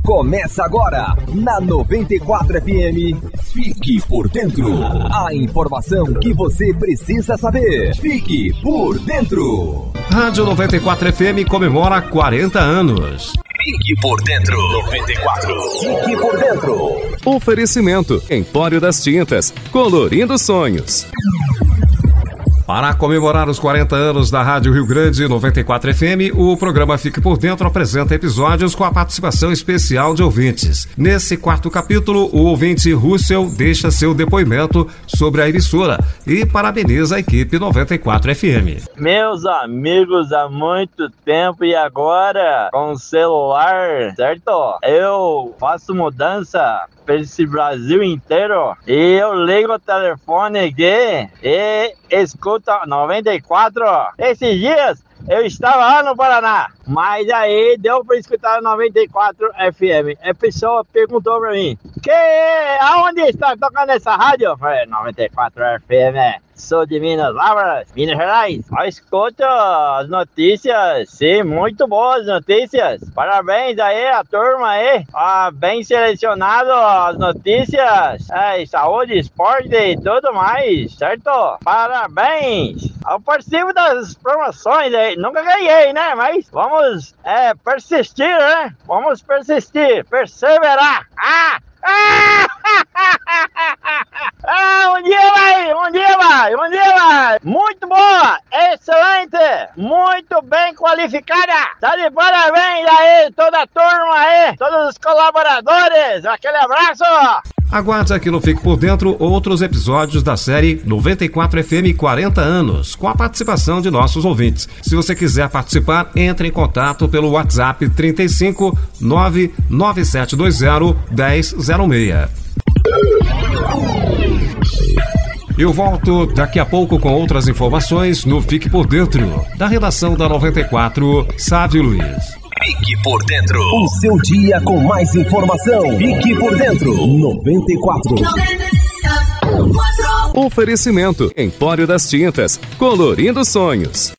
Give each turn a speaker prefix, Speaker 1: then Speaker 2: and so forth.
Speaker 1: Começa agora, na 94 FM. Fique por dentro. A informação que você precisa saber. Fique por dentro.
Speaker 2: Rádio 94 FM comemora 40 anos.
Speaker 1: Fique por dentro. 94. Fique por dentro.
Speaker 3: Oferecimento: Empório das Tintas, colorindo sonhos.
Speaker 2: Para comemorar os 40 anos da Rádio Rio Grande 94 FM, o programa Fique por Dentro apresenta episódios com a participação especial de ouvintes. Nesse quarto capítulo, o ouvinte Russell deixa seu depoimento sobre a emissora e parabeniza a equipe 94 FM.
Speaker 4: Meus amigos, há muito tempo e agora com o celular, certo? Eu faço mudança para esse Brasil inteiro e eu ligo o telefone aqui e escuta 94. Esses dias eu estava lá no Paraná, mas aí deu para escutar 94 FM. A pessoa perguntou para mim: aonde está tocando essa rádio? Eu falei: 94 FM. Sou de Minas Lavras, Minas Gerais. Eu escuto as notícias, sim, muito boas notícias. Parabéns aí a turma aí, bem selecionado as notícias, saúde, esporte e tudo mais, certo? Parabéns! Eu participo das promoções aí, nunca ganhei, né? Mas vamos persistir, né? Vamos persistir, perseverar. Um dia vai! Muito boa! Excelente! Muito bem qualificada! Tá de parabéns aí, toda a turma aí, todos os colaboradores! Aquele abraço!
Speaker 2: Aguarde aqui no Fique por Dentro outros episódios da série 94 FM 40 anos, com a participação de nossos ouvintes. Se você quiser participar, entre em contato pelo WhatsApp 35 99720 1006. Eu volto daqui a pouco com outras informações no Fique por Dentro, da redação da 94, Sávio Luiz.
Speaker 1: Fique por dentro. O seu dia com mais informação. Fique por dentro. 94.
Speaker 3: Oferecimento: Empório das Tintas, colorindo sonhos.